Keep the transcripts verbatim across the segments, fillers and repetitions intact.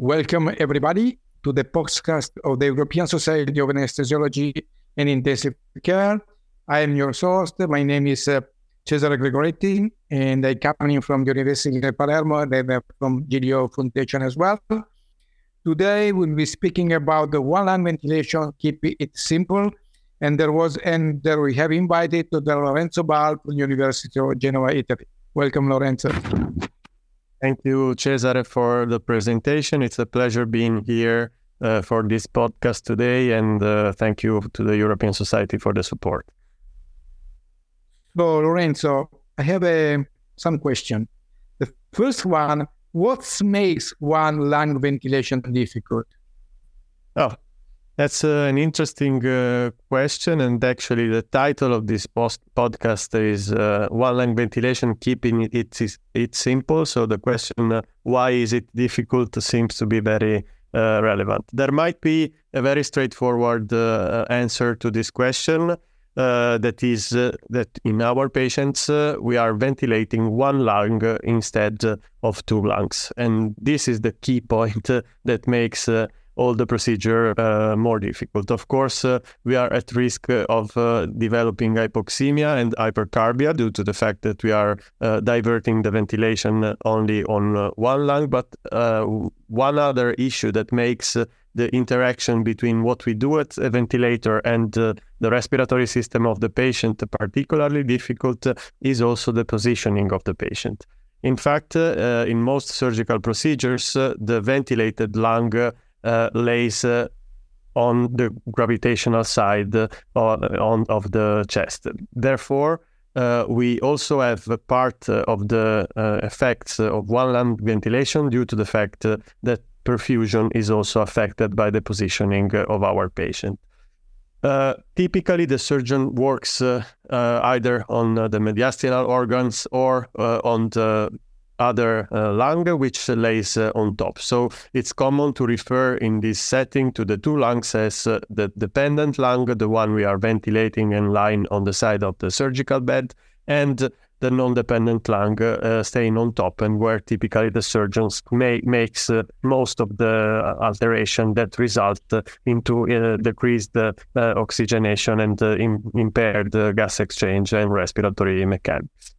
Welcome everybody to the podcast of the European Society of Anesthesiology and Intensive Care. I am your host. My name is uh, Cesare Gregoretti, and I come in from the University of Palermo and from G D O Foundation as well. Today we'll be speaking about the one lung ventilation, keep it simple. And there was, and there we have invited to the Lorenzo Bal from the University of Genoa, Italy. Welcome, Lorenzo. Thank you, Cesare, for the presentation. It's a pleasure being here uh, for this podcast today, and uh, thank you to the European Society for the support. So, Lorenzo, I have a, some question. The first one, what makes one lung ventilation difficult? Oh, that's uh, an interesting uh, question, and actually the title of this post podcast is uh, One Lung Ventilation, Keeping it, it, it Simple. So the question, uh, why is it difficult, seems to be very uh, relevant. There might be a very straightforward uh, answer to this question, uh, that is uh, that in our patients, uh, we are ventilating one lung uh, instead uh, of two lungs. And this is the key point uh, that makes uh, all the procedure uh, more difficult. Of course, uh, we are at risk uh, of uh, developing hypoxemia and hypercarbia due to the fact that we are uh, diverting the ventilation only on uh, one lung. But uh, one other issue that makes uh, the interaction between what we do at a ventilator and uh, the respiratory system of the patient particularly difficult uh, is also the positioning of the patient. In fact, uh, in most surgical procedures, uh, the ventilated lung uh, Uh, lays uh, on the gravitational side uh, on, of the chest. Therefore, uh, we also have a part uh, of the uh, effects of one lung ventilation due to the fact uh, that perfusion is also affected by the positioning uh, of our patient. Uh, typically, the surgeon works uh, uh, either on uh, the mediastinal organs or uh, on the other uh, lung, which lays uh, on top. So it's common to refer in this setting to the two lungs as uh, the dependent lung, the one we are ventilating and lying on the side of the surgical bed, and the non-dependent lung uh, staying on top, and where typically the surgeons may, makes uh, most of the alteration that result uh, into uh, decreased uh, uh, oxygenation and uh, in, impaired uh, gas exchange and respiratory mechanics.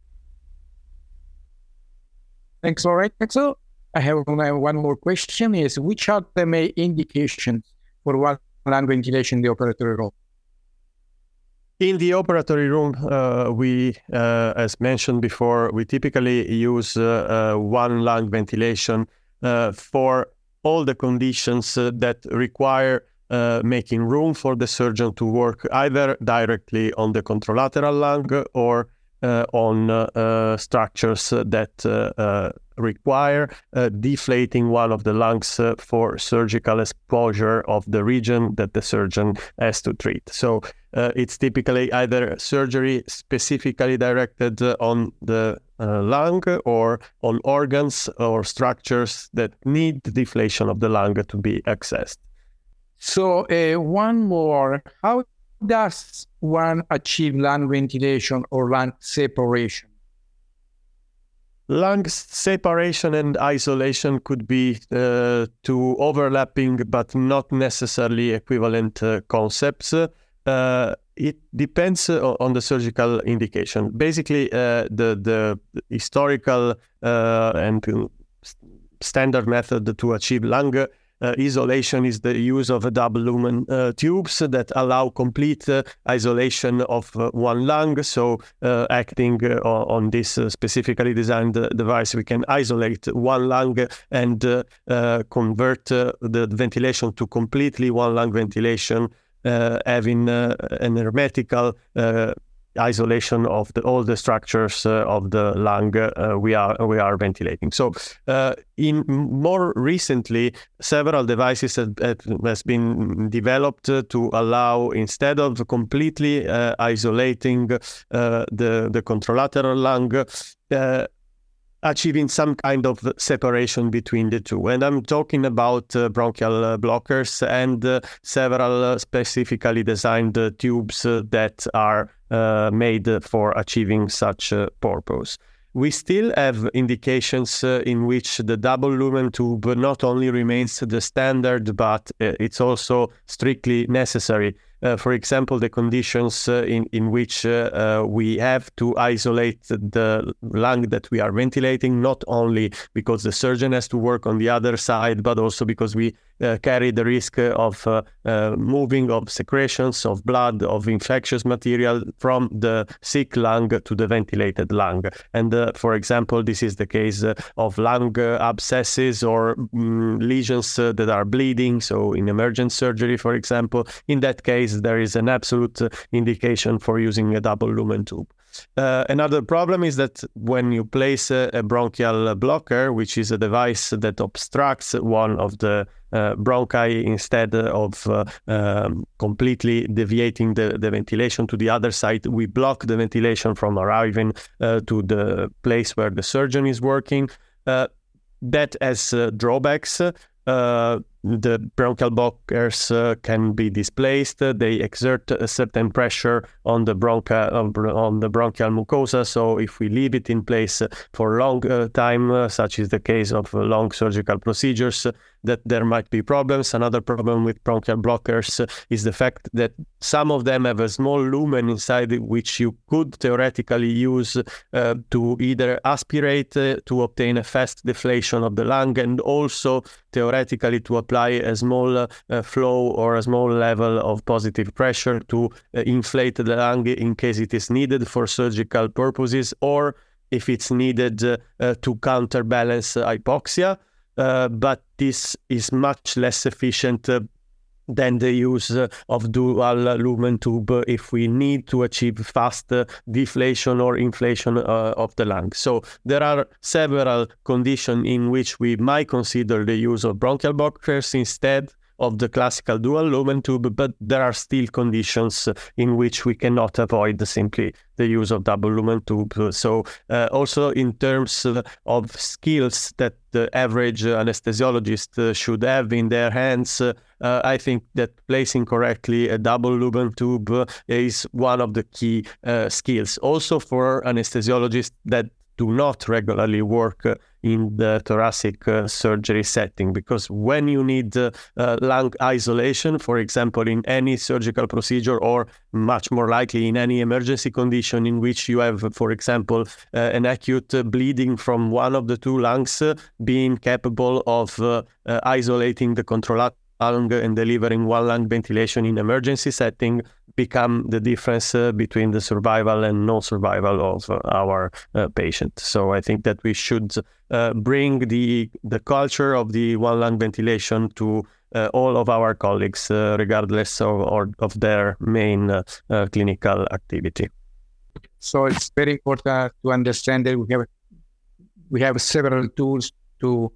Thanks, Lorenzo. I have one more question, is which are the main indications for one lung ventilation in the operatory room? In the operatory room, uh, we, uh, as mentioned before, we typically use uh, uh, one lung ventilation uh, for all the conditions uh, that require uh, making room for the surgeon to work either directly on the contralateral lung or Uh, on uh, uh, structures uh, that uh, uh, require uh, deflating one of the lungs uh, for surgical exposure of the region that the surgeon has to treat. So uh, it's typically either surgery specifically directed uh, on the uh, lung or on organs or structures that need the deflation of the lung to be accessed. So uh, one more, how does one achieve lung ventilation or lung separation? Lung separation and isolation could be uh, two overlapping but not necessarily equivalent uh, concepts. Uh, it depends uh, on the surgical indication. Basically, uh, the, the historical uh, and standard method to achieve lung Uh, isolation is the use of a double lumen uh, tubes that allow complete uh, isolation of uh, one lung. So uh, acting uh, on this uh, specifically designed uh, device, we can isolate one lung and uh, uh, convert uh, the ventilation to completely one lung ventilation, uh, having uh, an hermetical uh, isolation of the, all the structures uh, of the lung uh, we are we are ventilating. So uh, in more recently, several devices have, has been developed uh, to allow, instead of completely uh, isolating uh, the the contralateral lung, uh, achieving some kind of separation between the two. And I'm talking about uh, bronchial uh, blockers and uh, several uh, specifically designed uh, tubes uh, that are uh, made for achieving such uh, purpose. we still have indications uh, in which the double lumen tube not only remains the standard, but uh, it's also strictly necessary. Uh, for example, the conditions uh, in, in which uh, uh, we have to isolate the lung that we are ventilating, not only because the surgeon has to work on the other side, but also because we uh, carry the risk of uh, uh, moving of secretions, of blood, of infectious material from the sick lung to the ventilated lung. And uh, for example, this is the case uh, of lung uh, abscesses or um, lesions uh, that are bleeding. So in emergent surgery, for example, in that case, there is an absolute uh, indication for using a double lumen tube. Uh, another problem is that when you place a, a bronchial blocker, which is a device that obstructs one of the uh, bronchi instead of uh, um, completely deviating the, the ventilation to the other side, we block the ventilation from arriving uh, to the place where the surgeon is working. Uh, that has uh, drawbacks. Uh, the bronchial blockers uh, can be displaced. They exert a certain pressure on the bronchi on the bronchial mucosa. So if we leave it in place for a long uh, time, uh, such is the case of uh, long surgical procedures, uh, that there might be problems. Another problem with bronchial blockers uh, is the fact that some of them have a small lumen inside it, which you could theoretically use uh, to either aspirate uh, to obtain a fast deflation of the lung, and also theoretically to apply a small uh, uh, flow or a small level of positive pressure to uh, inflate the lung in case it is needed for surgical purposes, or if it's needed uh, uh, to counterbalance uh, hypoxia. Uh, but this is much less efficient uh, than the use uh, of dual lumen tube uh, if we need to achieve fast uh, deflation or inflation uh, of the lung. So there are several conditions in which we might consider the use of bronchial blockers instead of the classical dual lumen tube, but there are still conditions in which we cannot avoid simply the use of double lumen tube. So uh, also in terms of skills that the average anesthesiologist uh, should have in their hands, uh, I think that placing correctly a double lumen tube uh, is one of the key uh, skills. Also for anesthesiologists that do not regularly work uh, in the thoracic uh, surgery setting, because when you need uh, uh, lung isolation, for example, in any surgical procedure, or much more likely in any emergency condition in which you have, for example, uh, an acute uh, bleeding from one of the two lungs, uh, being capable of uh, uh, isolating the control lung and delivering one lung ventilation in emergency setting become the difference uh, between the survival and non-survival of uh, our uh, patient. So I think that we should uh, bring the the culture of the one lung ventilation to uh, all of our colleagues, uh, regardless of, or, of their main uh, uh, clinical activity. So it's very important to understand that we have we have several tools to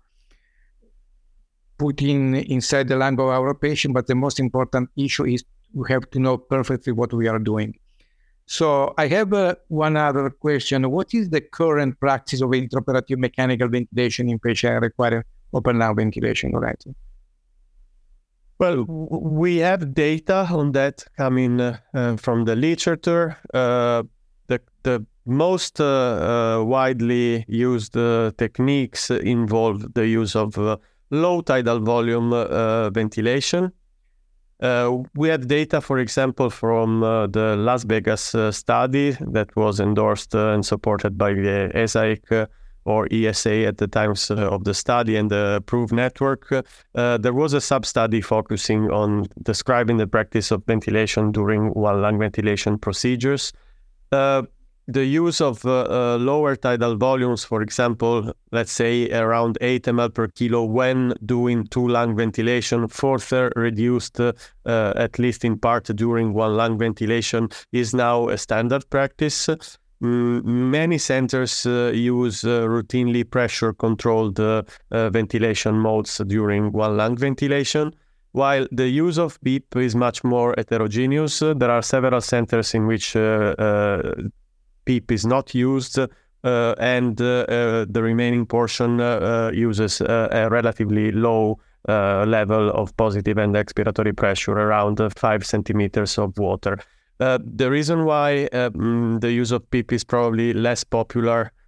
put in inside the lung of our patient, but the most important issue is we have to know perfectly what we are doing. So I have uh, one other question. What is the current practice of intraoperative mechanical ventilation in patients requiring open lung ventilation, right? Well, we have data on that coming uh, uh, from the literature. Uh, the, the most uh, uh, widely used uh, techniques involve the use of uh, low tidal volume uh, ventilation. Uh, we have data, for example, from uh, the Las Vegas uh, study that was endorsed uh, and supported by the E S A I C uh, or E S A at the times uh, of the study and the PROVE network. Uh, there was a sub-study focusing on describing the practice of ventilation during one lung ventilation procedures. Uh, The use of uh, uh, lower tidal volumes, for example, let's say around eight milliliters per kilo when doing two lung ventilation, further reduced, uh, uh, at least in part during one lung ventilation, is now a standard practice. Mm, many centers uh, use uh, routinely pressure-controlled uh, uh, ventilation modes during one lung ventilation. While the use of B E E P is much more heterogeneous, uh, there are several centers in which uh, uh, B E E P is not used, uh, and uh, uh, the remaining portion uh, uh, uses uh, a relatively low uh, level of positive and expiratory pressure, around uh, five centimeters of water. Uh, the reason why uh, mm, the use of B E E P is probably less popular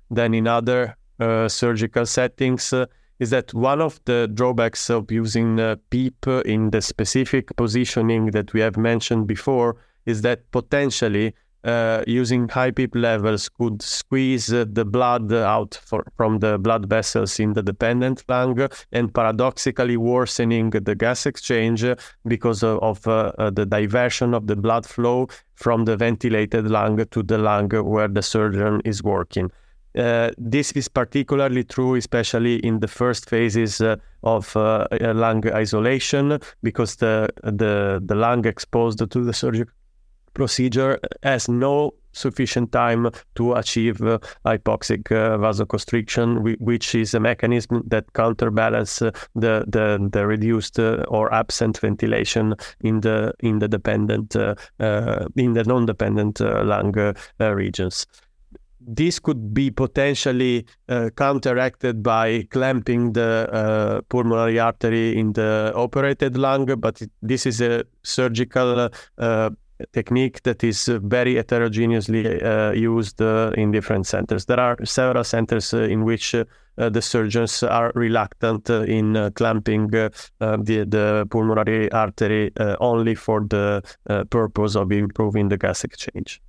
than in other uh, surgical settings uh, is that one of the drawbacks of using uh, PEEP in the specific positioning that we have mentioned before is that potentially Uh, using high PEEP levels could squeeze uh, the blood out for, from the blood vessels in the dependent lung, and paradoxically worsening the gas exchange because of, of uh, uh, the diversion of the blood flow from the ventilated lung to the lung where the surgeon is working. Uh, this is particularly true, especially in the first phases uh, of uh, lung isolation, because the, the, the lung exposed to the surgical procedure has no sufficient time to achieve uh, hypoxic uh, vasoconstriction, w- which is a mechanism that counterbalances uh, the, the the reduced uh, or absent ventilation in the in the dependent uh, uh, in the non-dependent uh, lung uh, uh, regions. This could be potentially uh, counteracted by clamping the uh, pulmonary artery in the operated lung, but it, this is a surgical uh, technique that is uh, very heterogeneously uh, used uh, in different centers. There are several centers uh, in which uh, uh, the surgeons are reluctant uh, in uh, clamping uh, uh, the, the pulmonary artery uh, only for the uh, purpose of improving the gas exchange.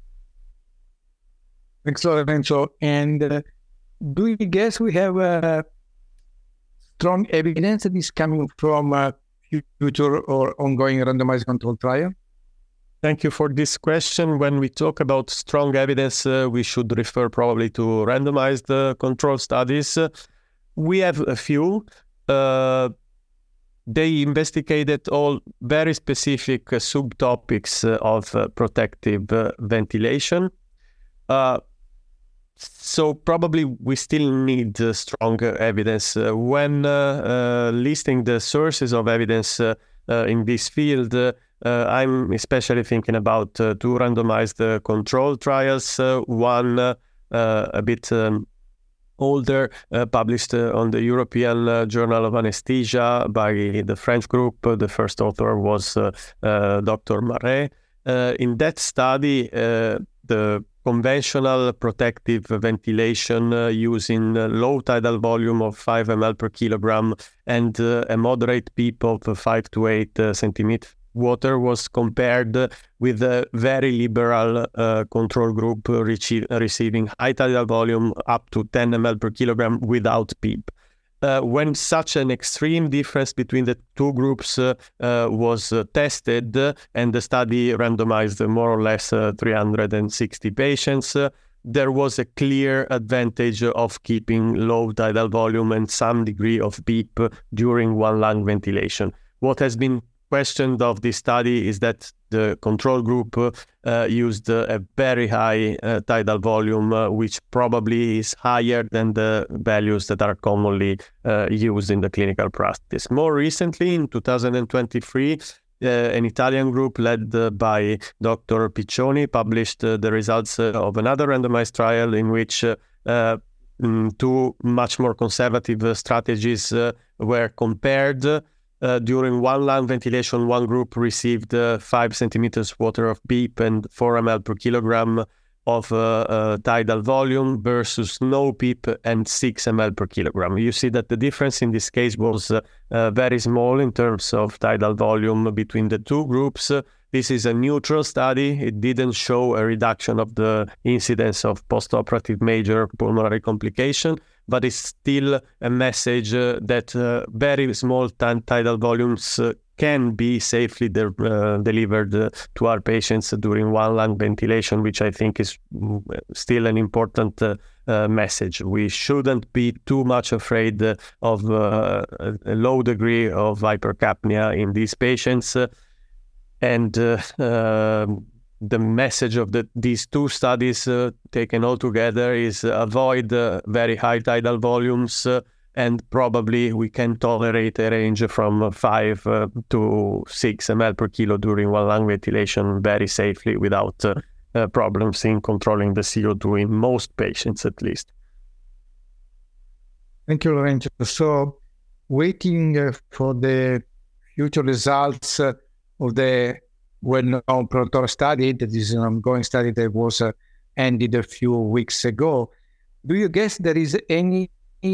Thanks, Lorenzo. And uh, do you guess we have uh, strong evidence that is coming from uh, future or ongoing randomized control trial? Thank you for this question. When we talk about strong evidence, uh, we should refer probably to randomized uh, control studies. Uh, we have a few. Uh, they investigated all very specific uh, subtopics uh, of uh, protective uh, ventilation. Uh, so probably we still need uh, strong evidence. Uh, when uh, uh, listing the sources of evidence uh, uh, in this field, uh, Uh, I'm especially thinking about uh, two randomized uh, control trials, uh, one uh, uh, a bit um, older, uh, published uh, on the European uh, Journal of Anesthesia by the French group. Uh, the first author was uh, uh, Doctor Marais. Uh, in that study, uh, the conventional protective ventilation uh, using a low tidal volume of five milliliters per kilogram and uh, a moderate PEEP of five to eight uh, centimeters water was compared with a very liberal uh, control group uh, rece- receiving high tidal volume up to ten milliliters per kilogram without PEEP. Uh, when such an extreme difference between the two groups uh, uh, was uh, tested uh, and the study randomized uh, more or less uh, three hundred sixty patients, uh, there was a clear advantage of keeping low tidal volume and some degree of PEEP during one lung ventilation. What has been questioned of this study is that the control group uh, used uh, a very high uh, tidal volume, uh, which probably is higher than the values that are commonly uh, used in the clinical practice. More recently, in two thousand twenty-three, uh, an Italian group led uh, by Doctor Piccioni published uh, the results uh, of another randomized trial in which uh, uh, two much more conservative uh, strategies uh, were compared. Uh, during one lung ventilation, one group received uh, five centimeters water of PEEP and four milliliters per kilogram of uh, uh, tidal volume versus no PEEP and six milliliters per kilogram. You see that the difference in this case was uh, uh, very small in terms of tidal volume between the two groups. Uh, this is a neutral study. It didn't show a reduction of the incidence of postoperative major pulmonary complication, but it's still a message uh, that uh, very small t- tidal volumes uh, can be safely de- uh, delivered uh, to our patients during one lung ventilation, which I think is still an important uh, uh, message. We shouldn't be too much afraid uh, of uh, a low degree of hypercapnia in these patients. Uh, and uh, uh, the message of the, these two studies uh, taken all together is uh, avoid uh, very high tidal volumes uh, and probably we can tolerate a range from five uh, to six milliliters per kilo during one lung ventilation very safely without uh, uh, problems in controlling the C O two in most patients at least. Thank you, Lorenzo. So waiting uh, for the future results uh, of the well-known PROTOR study, that is an ongoing study that was uh, ended a few weeks ago. do you guess there is any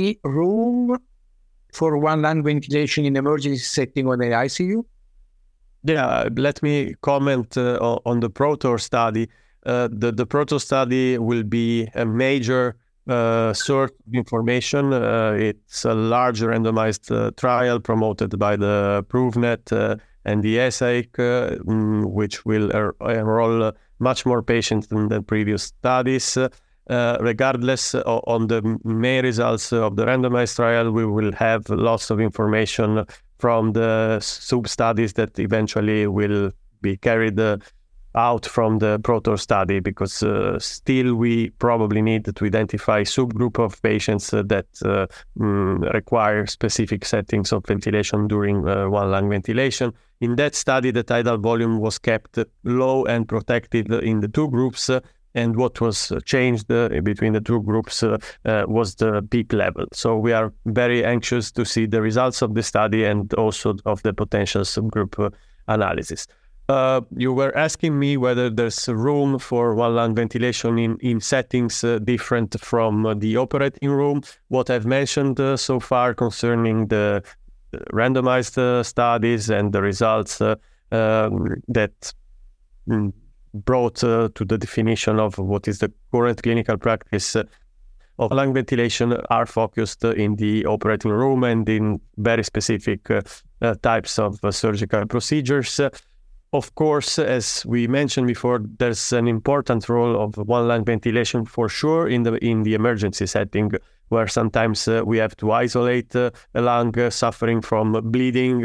room for one lung ventilation in emergency setting on the I C U? Yeah, let me comment uh, on the PROTOR study. Uh, the, the PROTOR study will be a major uh, source of information. Uh, it's a large randomized uh, trial promoted by the PROVNET uh, and the E S A I C, uh, which will er- enroll uh, much more patients than the previous studies. Uh, regardless, uh, on the main results of the randomized trial, we will have lots of information from the sub-studies that eventually will be carried uh, out from the PROTOR study, because uh, still we probably need to identify subgroup of patients uh, that uh, mm, require specific settings of ventilation during uh, one lung ventilation. In that study, the tidal volume was kept low and protected in the two groups, uh, and what was changed uh, between the two groups uh, uh, was the peak level. So we are very anxious to see the results of the study and also of the potential subgroup uh, analysis. Uh, you were asking me whether there's room for one lung ventilation in, in settings uh, different from uh, the operating room. What I've mentioned uh, so far concerning the randomized uh, studies and the results uh, um, that mm, brought uh, to the definition of what is the current clinical practice uh, of lung ventilation are focused uh, in the operating room and in very specific uh, uh, types of uh, surgical procedures. Uh, Of course, as we mentioned before, there's an important role of one lung ventilation for sure in the in the emergency setting, where sometimes uh, we have to isolate uh, a lung uh, suffering from bleeding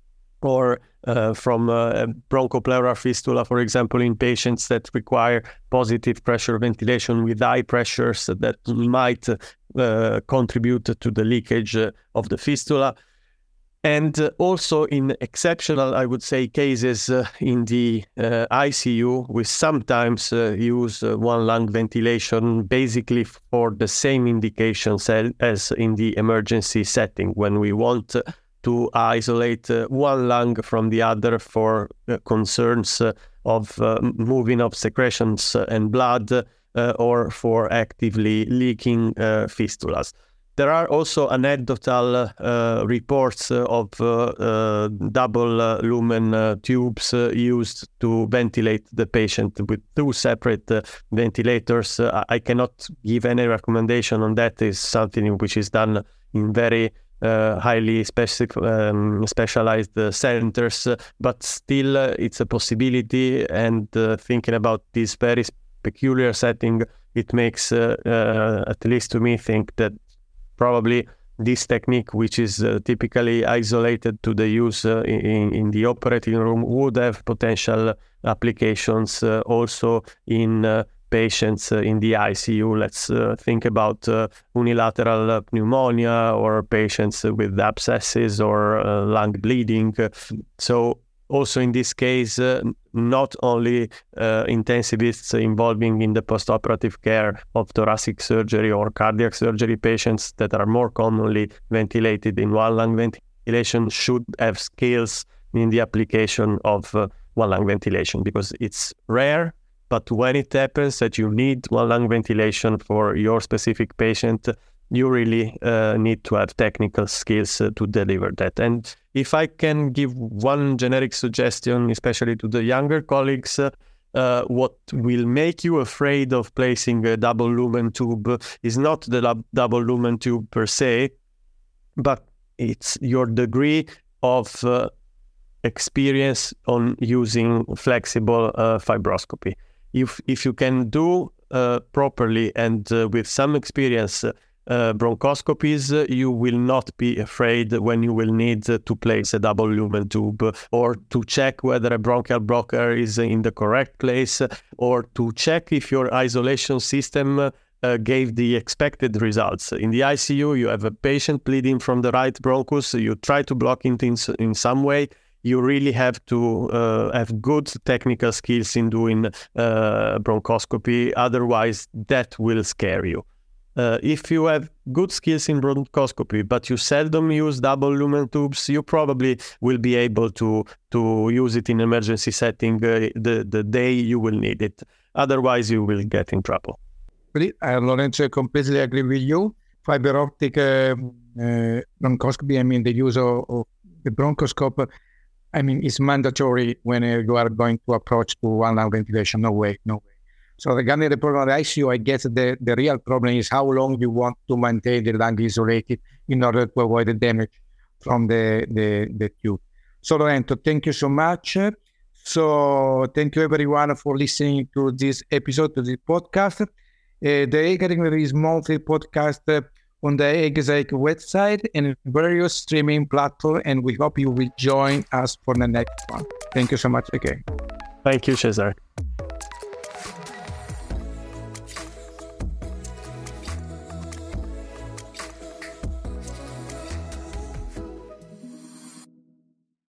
or uh, from uh, bronchopleural fistula, for example, in patients that require positive pressure ventilation with high pressures that might uh, contribute to the leakage uh, of the fistula. And uh, also in exceptional, I would say, cases uh, in the uh, I C U, we sometimes uh, use uh, one lung ventilation basically for the same indications as in the emergency setting, when we want uh, to isolate uh, one lung from the other for uh, concerns uh, of uh, moving of secretions and blood uh, or for actively leaking uh, fistulas. There are also anecdotal uh, reports uh, of uh, uh, double uh, lumen uh, tubes uh, used to ventilate the patient with two separate uh, ventilators. Uh, I cannot give any recommendation on that. It's something which is done in very uh, highly specific, um, specialized uh, centers, uh, but still uh, it's a possibility. And uh, thinking about this very peculiar setting, it makes, uh, uh, at least to me, think that probably this technique, which is uh, typically isolated to the use uh, in, in the operating room, would have potential applications uh, also in uh, patients uh, in the I C U. Let's uh, think about uh, unilateral uh, pneumonia or patients with abscesses or uh, lung bleeding. So also in this case, uh, not only uh, intensivists involving in the postoperative care of thoracic surgery or cardiac surgery patients that are more commonly ventilated in one lung ventilation should have skills in the application of uh, one lung ventilation, because it's rare, but when it happens that you need one lung ventilation for your specific patient, you really uh, need to have technical skills uh, to deliver that. And if I can give one generic suggestion, especially to the younger colleagues, uh, uh, what will make you afraid of placing a double lumen tube is not the lab- double lumen tube per se, but it's your degree of uh, experience on using flexible uh, fibroscopy. If, if you can do uh, properly and uh, with some experience uh, Uh, bronchoscopies, uh, you will not be afraid when you will need uh, to place a double lumen tube, uh, or to check whether a bronchial blocker is in the correct place, uh, or to check if your isolation system uh, uh, gave the expected results. In the I C U, you have a patient bleeding from the right bronchus, you try to block it in, in some way. You really have to uh, have good technical skills in doing uh, bronchoscopy, otherwise that will scare you. Uh, if you have good skills in bronchoscopy, but you seldom use double lumen tubes, you probably will be able to to use it in emergency setting uh, the, the day you will need it. Otherwise, you will get in trouble. uh, Lorenzo, I completely agree with you. Fiber optic uh, uh, bronchoscopy, I mean, the use of, of the bronchoscope, I mean, it's mandatory when uh, you are going to approach to one lung ventilation. No way, no way. So regarding the problem of the I C U, I guess the, the real problem is how long you want to maintain the lung isolated in order to avoid the damage from the, the, the tube. So Lorenzo, thank you so much. So thank you everyone for listening to this episode, to this podcast. Uh, the EGADEC release monthly podcast uh, on the EGADEC website and various streaming platforms, and we hope you will join us for the next one. Thank you so much again. Thank you, Cesare.